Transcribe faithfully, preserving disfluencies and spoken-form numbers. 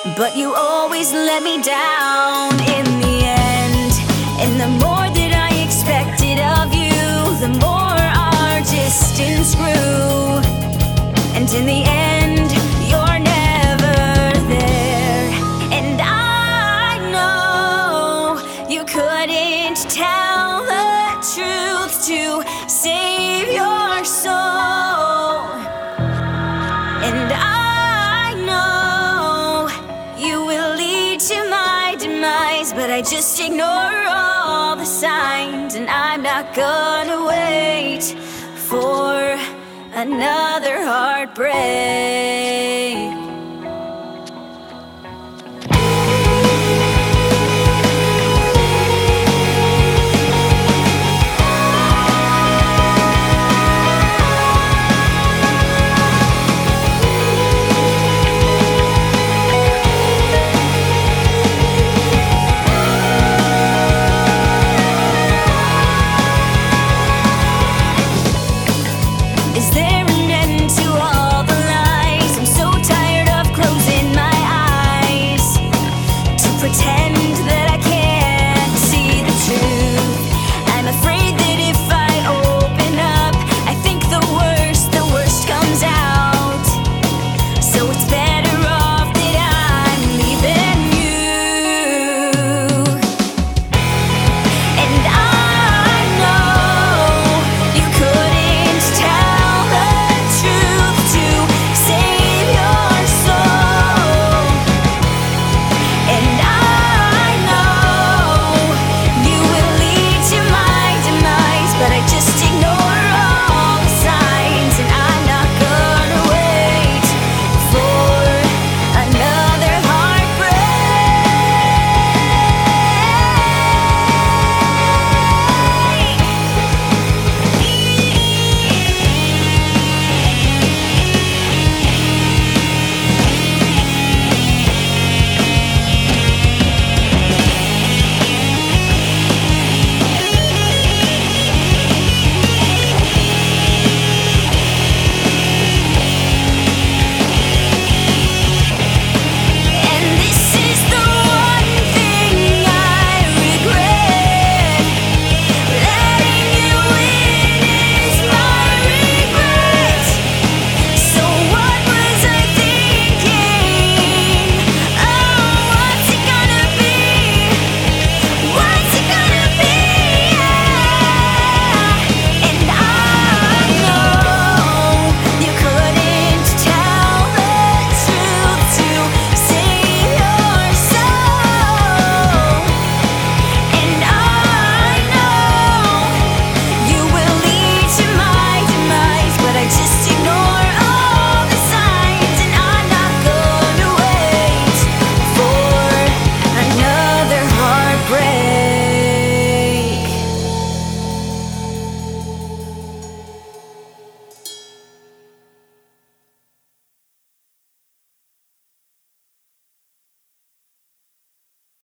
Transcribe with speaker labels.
Speaker 1: but you always let me down in the end. And the more that I expected of you, the more our distance grew. And in the end, you're never there. And I know you couldn't tell the truth to save your soul. And I know you will lead to my demise, but I just ignore all the signs. And I'm not gonna wait for another heartbreak.